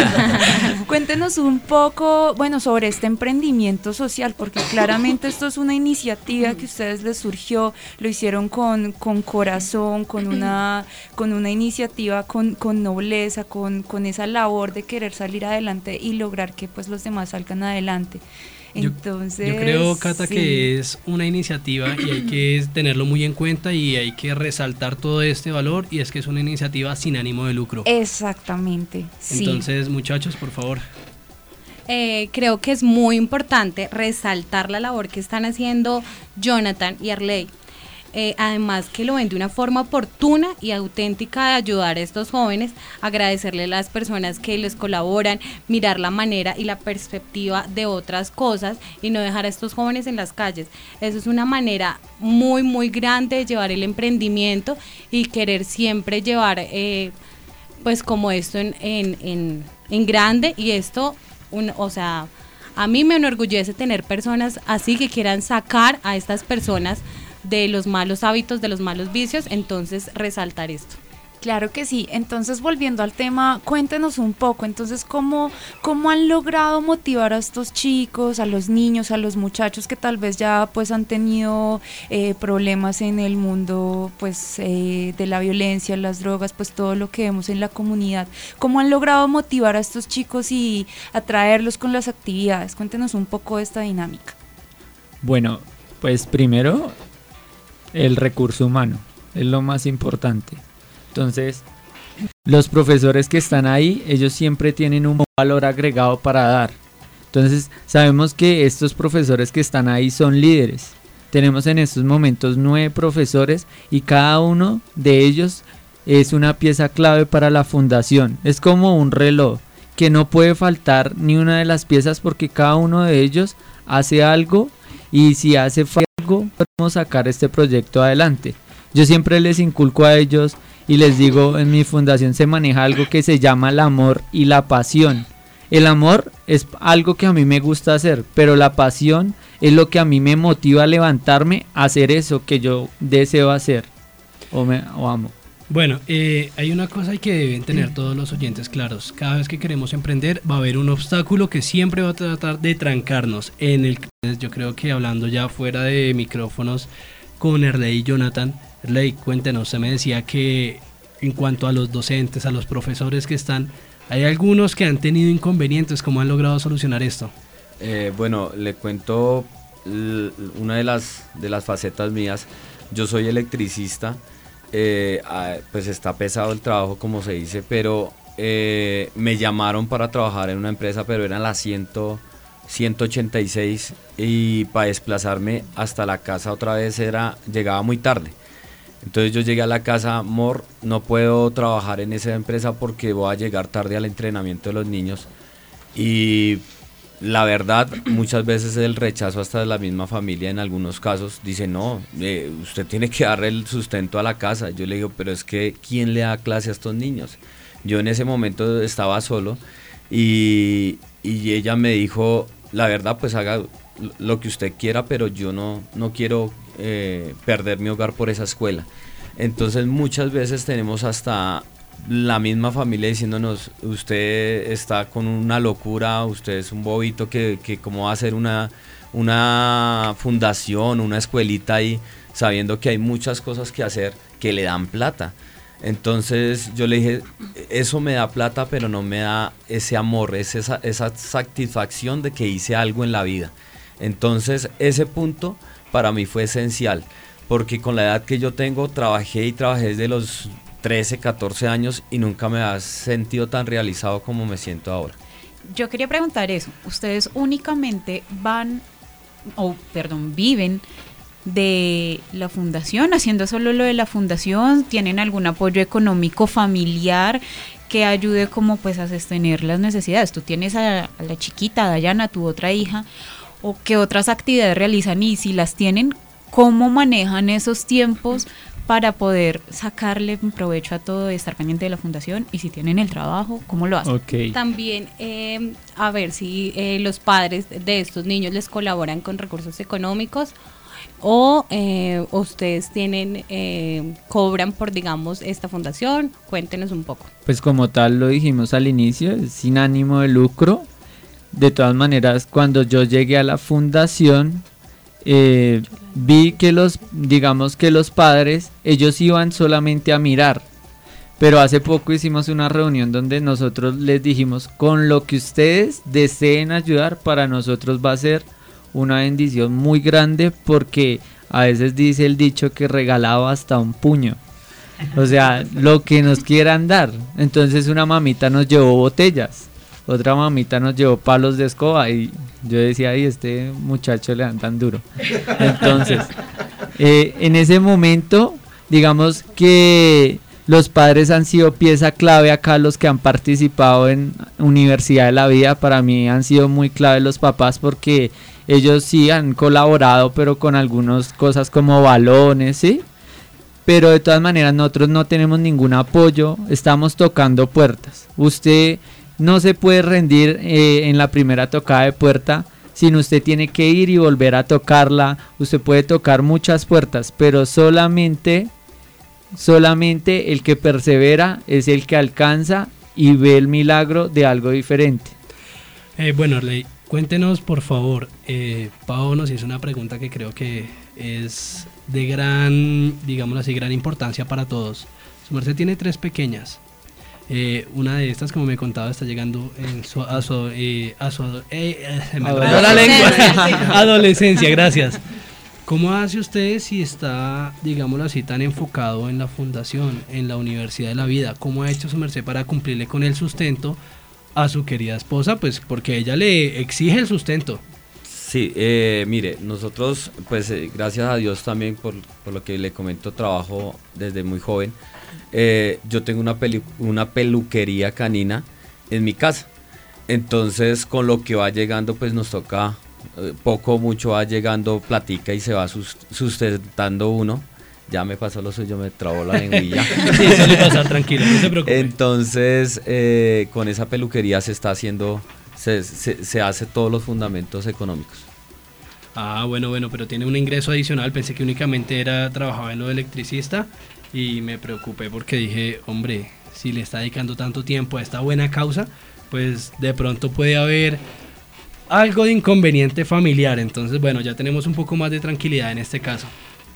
Cuéntenos un poco, bueno, sobre este emprendimiento social, porque claramente esto es una iniciativa que a ustedes les surgió, lo hicieron con, con corazón, con una, con una iniciativa, con, con nobleza, con, con esa labor de querer salir adelante y lograr que pues los demás salgan adelante. Entonces, yo, yo creo, Cata, sí. que es una iniciativa y hay que tenerlo muy en cuenta y hay que resaltar todo este valor, y es que es una iniciativa sin ánimo de lucro. Exactamente, sí. Entonces, muchachos, por favor. Eh, creo que es muy importante resaltar la labor que están haciendo Jonathan y Erley. Eh, además que lo ven de una forma oportuna y auténtica de ayudar a estos jóvenes, agradecerle a las personas que les colaboran, mirar la manera y la perspectiva de otras cosas y no dejar a estos jóvenes en las calles. Eso es una manera muy muy grande de llevar el emprendimiento y querer siempre llevar eh, pues como esto en, en, en, en grande, y esto, un, o sea, a mí me enorgullece tener personas así que quieran sacar a estas personas de los malos hábitos, de los malos vicios, entonces resaltar esto. Claro que sí. Entonces, volviendo al tema, cuéntenos un poco, entonces, ¿cómo, cómo han logrado motivar a estos chicos, a los niños, a los muchachos que tal vez ya pues han tenido eh, problemas en el mundo pues eh, de la violencia, las drogas, pues todo lo que vemos en la comunidad? ¿Cómo han logrado motivar a estos chicos y atraerlos con las actividades? Cuéntenos un poco de esta dinámica. Bueno, pues primero, el recurso humano es lo más importante. Entonces, los profesores que están ahí, ellos siempre tienen un valor agregado para dar. Entonces, sabemos que estos profesores que están ahí son líderes. Tenemos en estos momentos nueve profesores y cada uno de ellos es una pieza clave para la fundación. Es como un reloj que no puede faltar ni una de las piezas, porque cada uno de ellos hace algo, y si hace falta algo, podemos sacar este proyecto adelante. Yo siempre les inculco a ellos y les digo, en mi fundación se maneja algo que se llama el amor y la pasión. El amor es algo que a mí me gusta hacer, pero la pasión es lo que a mí me motiva a levantarme a hacer eso que yo deseo hacer o, me, o amo. Bueno, eh, hay una cosa que deben tener todos los oyentes claros. Cada vez que queremos emprender va a haber un obstáculo que siempre va a tratar de trancarnos. En el, yo creo que hablando ya fuera de micrófonos con Erley y Jonathan, Erley, cuéntenos, se me decía que en cuanto a los docentes, a los profesores que están, hay algunos que han tenido inconvenientes. ¿Cómo han logrado solucionar esto? Eh, bueno, le cuento l- una de las, de las facetas mías. Yo soy electricista. Eh, pues está pesado el trabajo, como se dice, pero eh, me llamaron para trabajar en una empresa, pero eran las ciento ochenta y seis, y para desplazarme hasta la casa otra vez era llegaba muy tarde. Entonces yo llegué a la casa, amor, no puedo trabajar en esa empresa porque voy a llegar tarde al entrenamiento de los niños. Y la verdad, muchas veces el rechazo hasta de la misma familia, en algunos casos, dice, no, eh, usted tiene que darle el sustento a la casa. Yo le digo, pero es que, ¿quién le da clase a estos niños? Yo en ese momento estaba solo y, y ella me dijo, la verdad, pues haga lo que usted quiera, pero yo no, no quiero eh, perder mi hogar por esa escuela. Entonces muchas veces tenemos hasta la misma familia diciéndonos, usted está con una locura, usted es un bobito que, que cómo va a hacer una, una fundación, una escuelita ahí, sabiendo que hay muchas cosas que hacer que le dan plata. Entonces yo le dije, eso me da plata, pero no me da ese amor, es esa, esa satisfacción de que hice algo en la vida. Entonces ese punto para mí fue esencial, porque con la edad que yo tengo trabajé y trabajé desde los trece, catorce años y nunca me has sentido tan realizado como me siento ahora. Yo quería preguntar eso, ¿ustedes únicamente van, o perdón, viven de la fundación, haciendo solo lo de la fundación? ¿Tienen algún apoyo económico familiar que ayude como pues a sostener las necesidades? Tú tienes a, a la chiquita, Dayana, tu otra hija, ¿o qué otras actividades realizan? Y si las tienen, ¿cómo manejan esos tiempos para poder sacarle provecho a todo y estar pendiente de la fundación? Y si tienen el trabajo, ¿cómo lo hacen? Okay. También, eh, a ver si eh, los padres de estos niños les colaboran con recursos económicos o eh, ustedes tienen, eh, cobran por, digamos, esta fundación. Cuéntenos un poco. Pues como tal lo dijimos al inicio, es sin ánimo de lucro. De todas maneras, cuando yo llegué a la fundación, eh, vi que los, digamos que los padres, ellos iban solamente a mirar. Pero hace poco hicimos una reunión donde nosotros les dijimos, con lo que ustedes deseen ayudar, para nosotros va a ser una bendición muy grande, porque a veces dice el dicho que regalaba hasta un puño. O sea, lo que nos quieran dar. Entonces una mamita nos llevó botellas, otra mamita nos llevó palos de escoba, y yo decía, ay, este muchacho le dan tan duro. Entonces, eh, en ese momento, digamos que los padres han sido pieza clave acá, los que han participado en Universidad de la Vida. Para mí han sido muy clave los papás, porque ellos sí han colaborado, pero con algunas cosas como balones, ¿sí? Pero de todas maneras nosotros no tenemos ningún apoyo, estamos tocando puertas. Usted no se puede rendir eh, en la primera tocada de puerta, sino usted tiene que ir y volver a tocarla. Usted puede tocar muchas puertas, pero solamente, solamente el que persevera es el que alcanza y ve el milagro de algo diferente. Eh, bueno, Arley, cuéntenos por favor, eh, Pau nos hizo una pregunta que creo que es de gran, digámoslo así, gran importancia para todos. Su merced tiene tres pequeñas. Eh, una de estas, como me contaba, está llegando en su, a su, eh, a su eh, eh, se me enredó la lengua. Adolescencia, gracias. ¿Cómo hace usted si está, digámoslo así, tan enfocado en la fundación, en la Universidad de la Vida? ¿Cómo ha hecho su merced para cumplirle con el sustento a su querida esposa? Pues porque ella le exige el sustento. Sí, eh, mire, nosotros, pues eh, gracias a Dios también, por, por lo que le comento, trabajo desde muy joven. Eh, yo tengo una, pelu- una peluquería canina en mi casa. Entonces, con lo que va llegando, pues nos toca, eh, poco o mucho va llegando platica y se va sus- sustentando uno. Ya me pasó lo suyo, me trabó la lengüilla. Sí, suele pasar, tranquilo, no se preocupe. Entonces, eh, con esa peluquería se está haciendo, se, se, se hace todos los fundamentos económicos. Ah, bueno, bueno, pero tiene un ingreso adicional. Pensé que únicamente era trabajaba en lo de electricista y me preocupé porque dije, hombre, si le está dedicando tanto tiempo a esta buena causa, pues de pronto puede haber algo de inconveniente familiar. Entonces, bueno, ya tenemos un poco más de tranquilidad en este caso.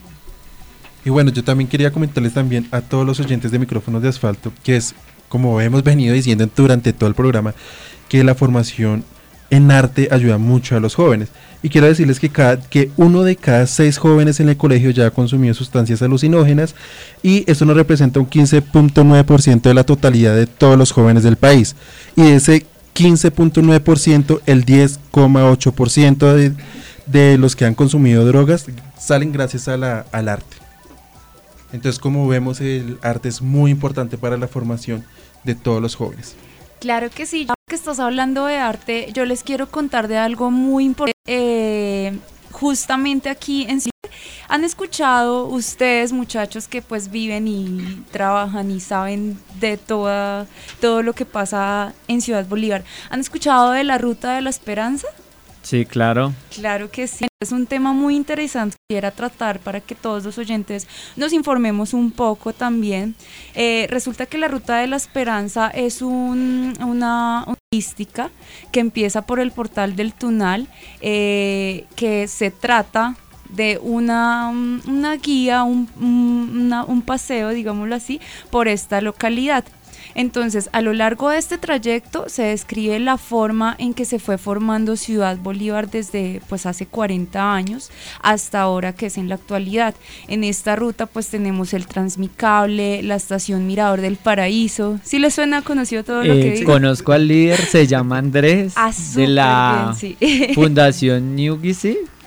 Y bueno, yo también quería comentarles también a todos los oyentes de Micrófonos de Asfalto, que es, como hemos venido diciendo durante todo el programa, que la formación en arte ayuda mucho a los jóvenes. Y quiero decirles que, cada, que uno de cada seis jóvenes en el colegio ya ha consumido sustancias alucinógenas, y eso nos representa un quince punto nueve por ciento de la totalidad de todos los jóvenes del país. Y de ese quince punto nueve por ciento, el diez coma ocho por ciento de, de los que han consumido drogas salen gracias a la, al arte. Entonces, como vemos, el arte es muy importante para la formación de todos los jóvenes. Claro que sí, ya que estás hablando de arte, yo les quiero contar de algo muy importante. Eh, justamente aquí en Chile, ¿han escuchado ustedes, muchachos, que pues viven y trabajan y saben de toda, todo lo que pasa en Ciudad Bolívar? ¿Han escuchado de la Ruta de la Esperanza? Sí, claro. Claro que sí. Es un tema muy interesante que quisiera tratar para que todos los oyentes nos informemos un poco también. Eh, resulta que la Ruta de la Esperanza es un, una turística que empieza por el Portal del Tunal, eh, que se trata de una, una guía, un, una, un paseo, digámoslo así, por esta localidad. Entonces, a lo largo de este trayecto se describe la forma en que se fue formando Ciudad Bolívar desde pues hace cuarenta años hasta ahora, que es en la actualidad. En esta ruta pues tenemos el Transmicable, la estación Mirador del Paraíso. ¿Sí les suena conocido todo lo eh, que digo? Conozco al líder, se llama Andrés, ah, de la bien, sí. Fundación New Gizi.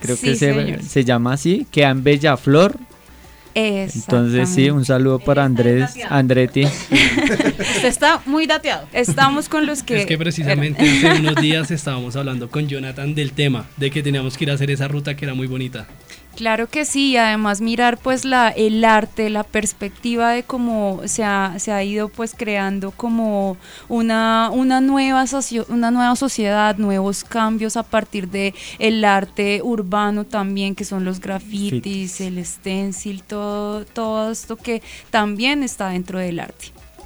creo Sí, que se, señor. se llama así, queda en Bellaflor. Entonces sí, un saludo para Andrés, Andretti. Usted está muy dateado. Estamos con los que... Es que precisamente hace unos días estábamos hablando con Jonathan del tema, de que teníamos que ir a hacer esa ruta que era muy bonita. Claro que sí, además mirar pues la, el arte, la perspectiva de cómo se ha, se ha ido pues creando como una, una, nueva socio, una nueva sociedad, nuevos cambios a partir de el arte urbano también, que son los grafitis, el stencil, todo, todo esto que también está dentro del arte.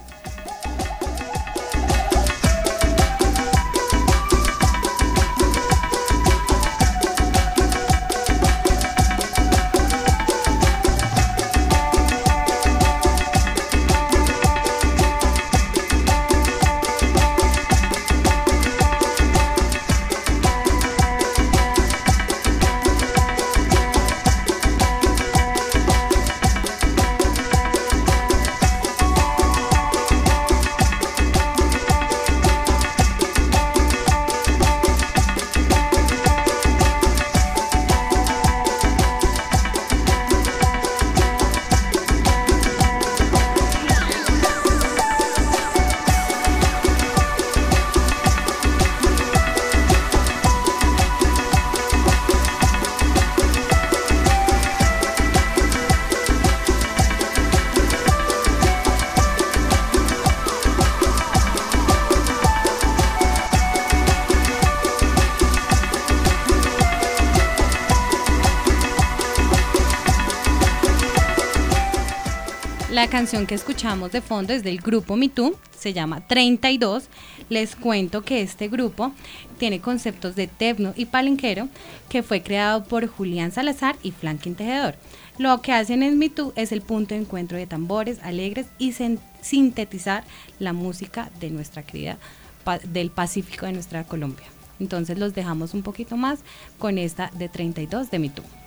La canción que escuchamos de fondo es del grupo Me Too, se llama treinta y dos. Les cuento que este grupo tiene conceptos de tecno y palenquero, que fue creado por Julián Salazar y Franklin Tejedor. Lo que hacen en Me Too es el punto de encuentro de tambores alegres y sen- sintetizar la música de nuestra querida pa- del Pacífico de nuestra Colombia. Entonces los dejamos un poquito más con esta de treinta y dos de Me Too.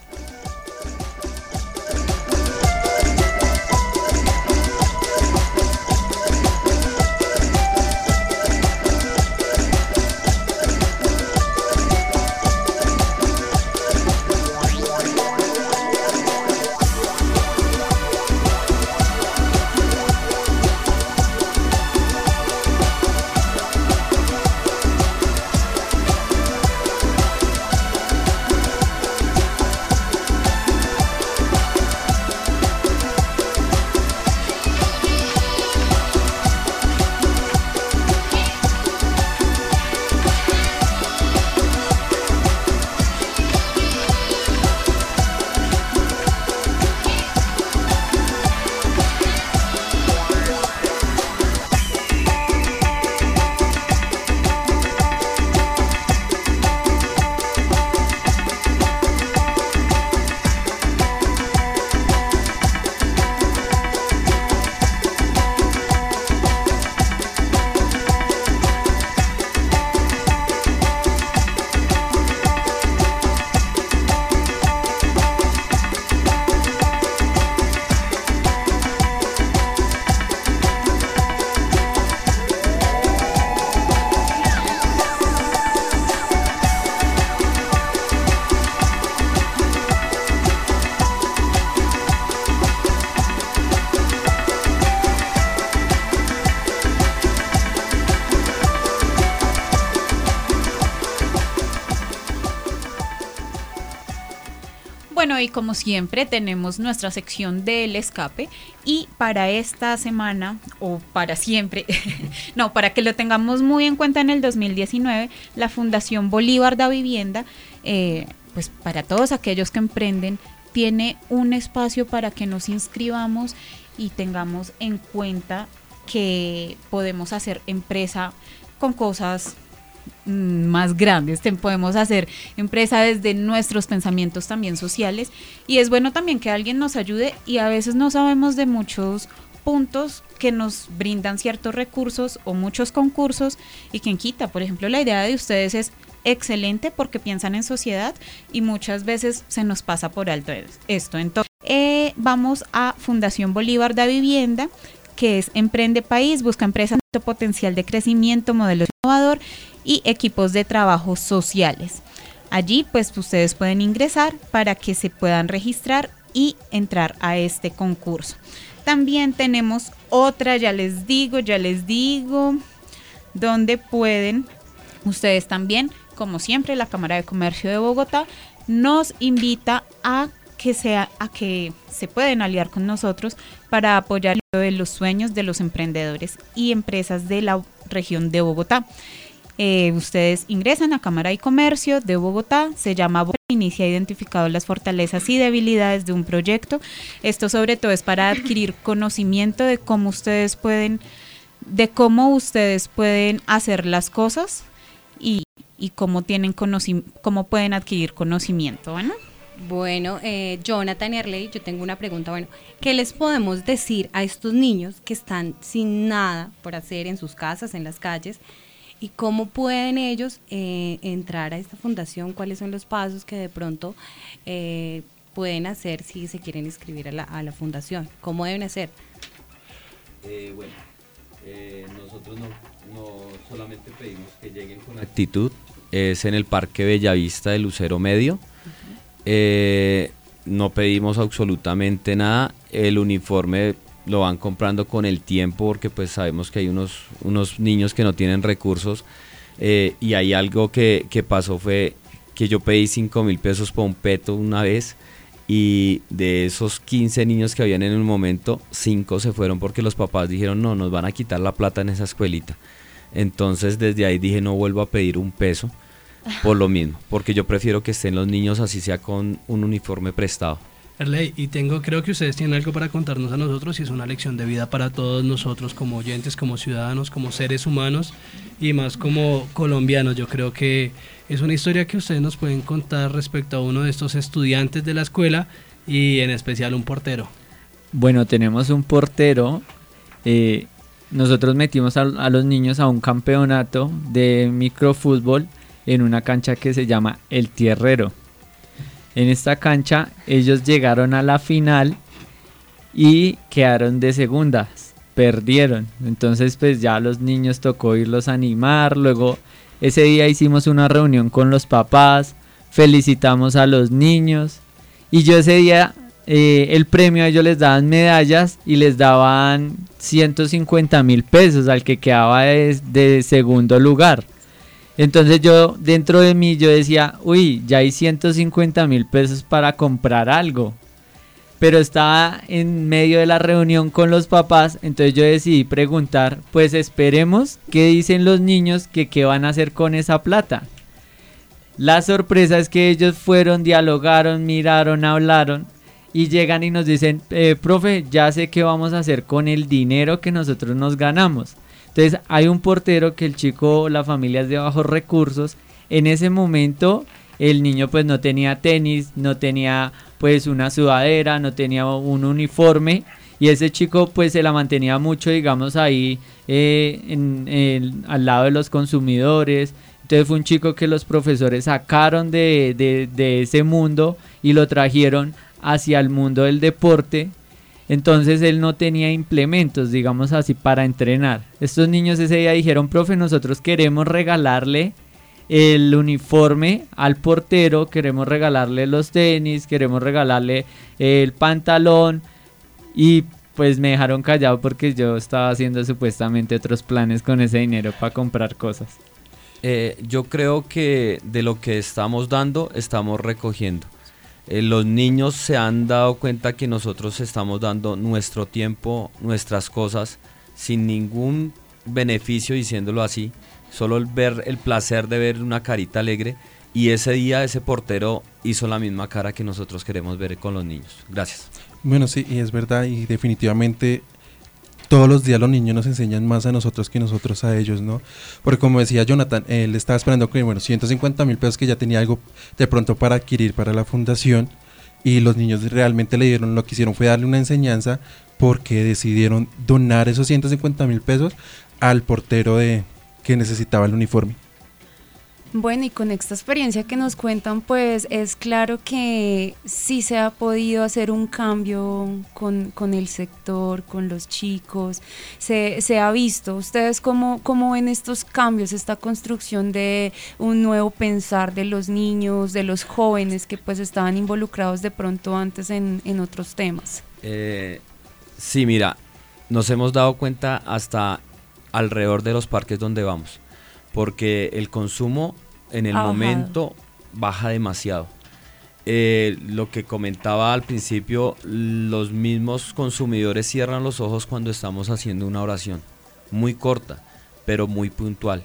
Bueno, y como siempre tenemos nuestra sección del escape, y para esta semana, o para siempre, no, para que lo tengamos muy en cuenta en el dos mil diecinueve, la Fundación Bolívar da Vivienda, eh, pues para todos aquellos que emprenden, tiene un espacio para que nos inscribamos y tengamos en cuenta que podemos hacer empresa con cosas más grandes, te podemos hacer empresa desde nuestros pensamientos también sociales, y es bueno también que alguien nos ayude, y a veces no sabemos de muchos puntos que nos brindan ciertos recursos o muchos concursos, y quien quita, por ejemplo, la idea de ustedes es excelente porque piensan en sociedad y muchas veces se nos pasa por alto esto. Entonces eh, vamos a Fundación Bolívar da Vivienda, que es Emprende País, busca empresas con potencial de crecimiento, modelo innovador y equipos de trabajo sociales. Allí pues ustedes pueden ingresar para que se puedan registrar y entrar a este concurso. También tenemos otra, ya les digo, ya les digo, donde pueden ustedes también, como siempre, la Cámara de Comercio de Bogotá nos invita a que sea, a que se pueden aliar con nosotros para apoyar de los sueños de los emprendedores y empresas de la región de Bogotá. Eh, ustedes ingresan a Cámara de Comercio de Bogotá, se llama Bogotá, inicia identificado las fortalezas y debilidades de un proyecto. Esto sobre todo es para adquirir conocimiento de cómo ustedes pueden, de cómo ustedes pueden hacer las cosas y, y cómo tienen conoci- cómo pueden adquirir conocimiento, ¿bueno? Bueno, eh, Jonathan y Arley, yo tengo una pregunta. Bueno, ¿qué les podemos decir a estos niños que están sin nada por hacer en sus casas, en las calles? ¿Y cómo pueden ellos eh, entrar a esta fundación? ¿Cuáles son los pasos que de pronto eh, pueden hacer si se quieren inscribir a la, a la fundación? ¿Cómo deben hacer? Eh, bueno, eh, nosotros no, no solamente pedimos que lleguen con actitud, es en el Parque Bellavista de Lucero Medio. Eh, no pedimos absolutamente nada, el uniforme lo van comprando con el tiempo porque pues sabemos que hay unos, unos niños que no tienen recursos eh, y hay algo que, que pasó fue que yo pedí cinco mil pesos por un peto una vez y de esos quince niños que habían en el momento, cinco se fueron porque los papás dijeron no, nos van a quitar la plata en esa escuelita. Entonces desde ahí dije no vuelvo a pedir un peso. Por lo mismo, porque yo prefiero que estén los niños así sea con un uniforme prestado. Erley, y tengo, creo que ustedes tienen algo para contarnos a nosotros y es una lección de vida para todos nosotros como oyentes, como ciudadanos, como seres humanos y más como colombianos. Yo creo que es una historia que ustedes nos pueden contar respecto a uno de estos estudiantes de la escuela y en especial un portero. Bueno, tenemos un portero, eh, nosotros metimos a, a los niños a un campeonato de microfútbol en una cancha que se llama El Tierrero. En esta cancha ellos llegaron a la final y quedaron de segundas, perdieron. Entonces pues ya a los niños tocó irlos a animar. Luego ese día hicimos una reunión con los papás, felicitamos a los niños y yo ese día eh, el premio a ellos les daban medallas y les daban ciento cincuenta mil pesos al que quedaba de, de segundo lugar. Entonces yo dentro de mí yo decía, uy, ya hay ciento cincuenta mil pesos para comprar algo. Pero estaba en medio de la reunión con los papás, entonces yo decidí preguntar, pues esperemos qué dicen los niños que qué van a hacer con esa plata. La sorpresa es que ellos fueron, dialogaron, miraron, hablaron y llegan y nos dicen, eh, profe, ya sé qué vamos a hacer con el dinero que nosotros nos ganamos. Entonces hay un portero que el chico, la familia es de bajos recursos, en ese momento el niño pues no tenía tenis, no tenía pues una sudadera, no tenía un uniforme y ese chico pues se la mantenía mucho digamos ahí eh, en, en, al lado de los consumidores. Entonces fue un chico que los profesores sacaron de, de, de ese mundo y lo trajeron hacia el mundo del deporte. Entonces él no tenía implementos, digamos así, para entrenar. Estos niños ese día dijeron, profe, nosotros queremos regalarle el uniforme al portero, queremos regalarle los tenis, queremos regalarle el pantalón y pues me dejaron callado porque yo estaba haciendo supuestamente otros planes con ese dinero para comprar cosas. Eh, yo creo que de lo que estamos dando, estamos recogiendo. Eh, los niños se han dado cuenta que nosotros estamos dando nuestro tiempo, nuestras cosas, sin ningún beneficio, diciéndolo así, solo el ver el placer de ver una carita alegre y ese día ese portero hizo la misma cara que nosotros queremos ver con los niños. Gracias. Bueno, sí, y es verdad y definitivamente todos los días los niños nos enseñan más a nosotros que nosotros a ellos, ¿no? Porque como decía Jonathan, él estaba esperando que, bueno, ciento cincuenta mil pesos que ya tenía algo de pronto para adquirir para la fundación y los niños realmente le dieron, lo que hicieron fue darle una enseñanza porque decidieron donar esos ciento cincuenta mil pesos al portero de que necesitaba el uniforme. Bueno, y con esta experiencia que nos cuentan, pues es claro que sí se ha podido hacer un cambio con, con el sector, con los chicos, se, se ha visto. ¿Ustedes cómo, cómo ven estos cambios, esta construcción de un nuevo pensar de los niños, de los jóvenes que pues estaban involucrados de pronto antes en, en otros temas? Eh, sí, mira, nos hemos dado cuenta hasta alrededor de los parques donde vamos, porque el consumo en el Ha bajado. momento baja demasiado. Eh, lo que comentaba al principio, los mismos consumidores cierran los ojos cuando estamos haciendo una oración, muy corta, pero muy puntual.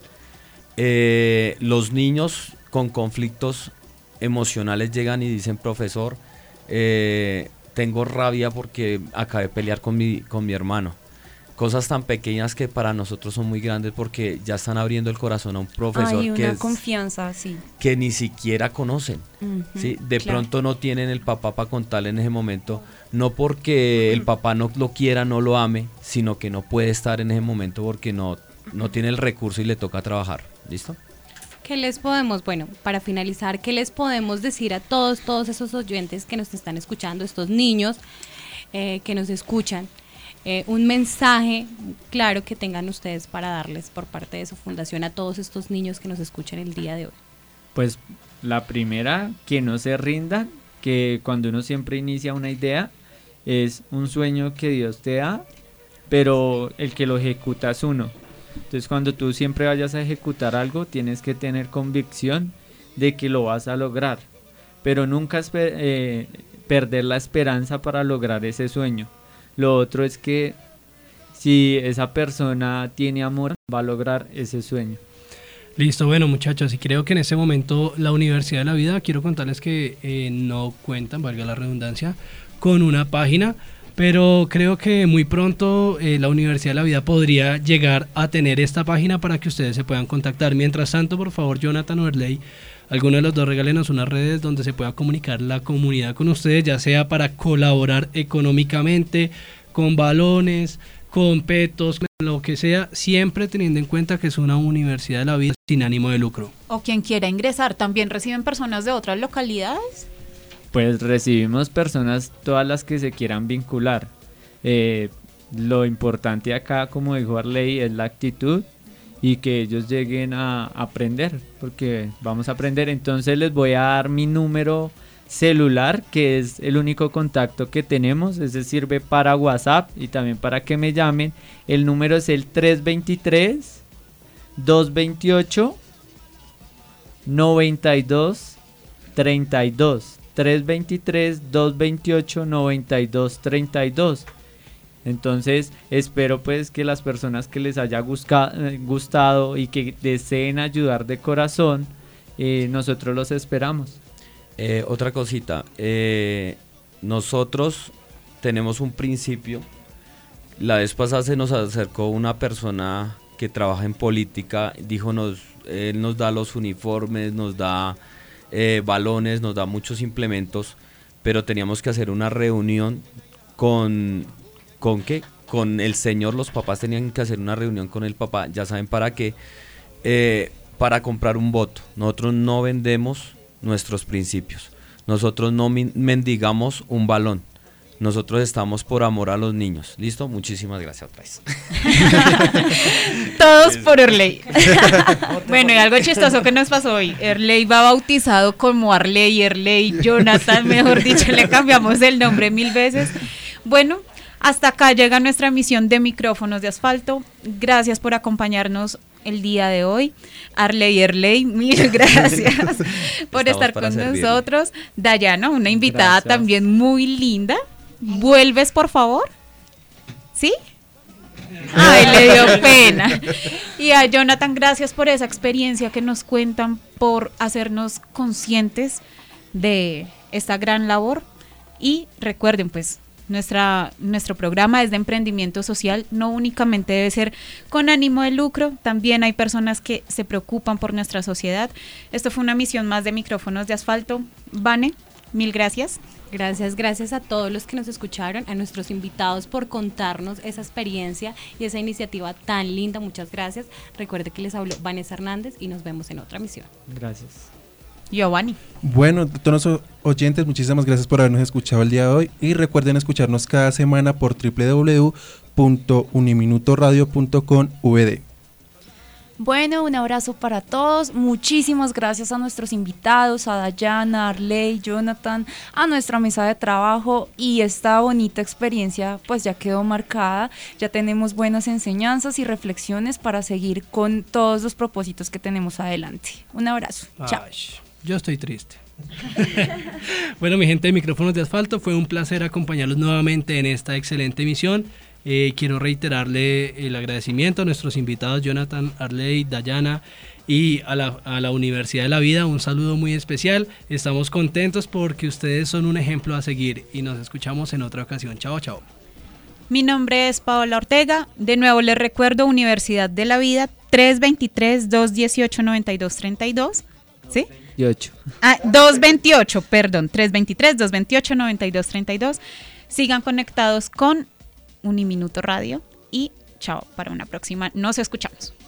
Eh, los niños con conflictos emocionales llegan y dicen, profesor, eh, tengo rabia porque acabé de pelear con mi, con mi hermano. Cosas tan pequeñas que para nosotros son muy grandes porque ya están abriendo el corazón a un profesor Hay que, una es- confianza, sí. que ni siquiera conocen. Ujú, ¿Sí? De claro. pronto no tienen el papá para contarle en ese momento, no porque el papá no lo quiera, no lo ame, sino que no puede estar en ese momento porque no, no tiene el recurso y le toca trabajar. ¿Listo? ¿Qué les podemos, bueno, para finalizar, qué les podemos decir a todos, todos esos oyentes que nos están escuchando, estos niños eh, que nos escuchan? Eh, un mensaje claro que tengan ustedes para darles por parte de su fundación a todos estos niños que nos escuchan el día de hoy. Pues la primera, que no se rindan, que cuando uno siempre inicia una idea, es un sueño que Dios te da, pero el que lo ejecuta es uno. Entonces cuando tú siempre vayas a ejecutar algo, tienes que tener convicción de que lo vas a lograr, pero nunca espe- eh, perder la esperanza para lograr ese sueño. Lo otro es que si esa persona tiene amor, va a lograr ese sueño. Listo, bueno muchachos, y creo que en este momento la Universidad de la Vida, quiero contarles que eh, no cuentan, valga la redundancia, con una página, pero creo que muy pronto eh, la Universidad de la Vida podría llegar a tener esta página para que ustedes se puedan contactar. Mientras tanto, por favor, Jonathan o Erley, alguno de los dos regálenos unas redes donde se pueda comunicar la comunidad con ustedes, ya sea para colaborar económicamente, con balones, con petos, lo que sea, siempre teniendo en cuenta que es una Universidad de la Vida sin ánimo de lucro. O quien quiera ingresar, ¿también reciben personas de otras localidades? Pues recibimos personas, todas las que se quieran vincular. Eh, lo importante acá, como dijo Arley, es la actitud y que ellos lleguen a aprender, porque vamos a aprender. Entonces les voy a dar mi número celular, que es el único contacto que tenemos. Ese sirve para WhatsApp y también para que me llamen. El número es el tres dos tres, dos dos ocho, nueve dos tres dos. tres dos tres, dos dos ocho, nueve dos tres dos. Entonces espero pues que las personas que les haya gusca- eh, gustado y que deseen ayudar de corazón, eh, nosotros los esperamos. Eh, otra cosita, eh, nosotros tenemos un principio. La vez pasada se nos acercó una persona que trabaja en política, dijo nos, él nos da los uniformes, nos da eh, balones, nos da muchos implementos, pero teníamos que hacer una reunión con, ¿con qué? Con el señor, los papás tenían que hacer una reunión con el papá, ya saben para qué, eh, para comprar un voto. Nosotros no vendemos nuestros principios, nosotros no min- mendigamos un balón, nosotros estamos por amor a los niños. ¿Listo? Muchísimas gracias otra vez. Todos por Erley. Bueno, y algo chistoso que nos pasó hoy, Erley va bautizado como Arley, Erley, Jonathan, mejor dicho, le cambiamos el nombre mil veces. Bueno, hasta acá llega nuestra emisión de Micrófonos de Asfalto. Gracias por acompañarnos el día de hoy. Arley, Erley, mil gracias por Estamos estar para con servirle. nosotros. Dayana, una invitada Gracias. también muy linda. ¿Vuelves, por favor? ¿Sí? Ay, le dio pena. Y a Jonathan, gracias por esa experiencia que nos cuentan, por hacernos conscientes de esta gran labor. Y recuerden, pues, nuestra, nuestro programa es de emprendimiento social, no únicamente debe ser con ánimo de lucro, también hay personas que se preocupan por nuestra sociedad. Esto fue una misión más de Micrófonos de Asfalto. Vane, mil gracias. Gracias, gracias a todos los que nos escucharon, a nuestros invitados por contarnos esa experiencia y esa iniciativa tan linda. Muchas gracias. Recuerde que les habló Vanessa Hernández y nos vemos en otra misión. Gracias. Giovanni. Bueno, a todos los oyentes, muchísimas gracias por habernos escuchado el día de hoy y recuerden escucharnos cada semana por doble u doble u doble u punto uniminutoradio punto com v d. Bueno, un abrazo para todos. Muchísimas gracias a nuestros invitados, a Dayana, Arley, Jonathan, a nuestra mesa de trabajo, y esta bonita experiencia pues ya quedó marcada. Ya tenemos buenas enseñanzas y reflexiones para seguir con todos los propósitos que tenemos adelante. Un abrazo. Ay, Chao. yo estoy triste. Bueno, mi gente de Micrófonos de Asfalto, fue un placer acompañarlos nuevamente en esta excelente emisión. Eh, quiero reiterarle el agradecimiento a nuestros invitados Jonathan, Arley, Dayana y a la, a la Universidad de la Vida. Un saludo muy especial. Estamos contentos porque ustedes son un ejemplo a seguir y nos escuchamos en otra ocasión. Chao, chao. Mi nombre es Paola Ortega. De nuevo les recuerdo Universidad de la Vida, tres dos tres, dos uno ocho, nueve dos tres dos. ¿Sí? veintiocho. Ah, dos veintiocho, perdón. tres dos tres, dos uno ocho, nueve dos tres dos. Sigan conectados con Uniminuto Radio y chao, para una próxima nos escuchamos.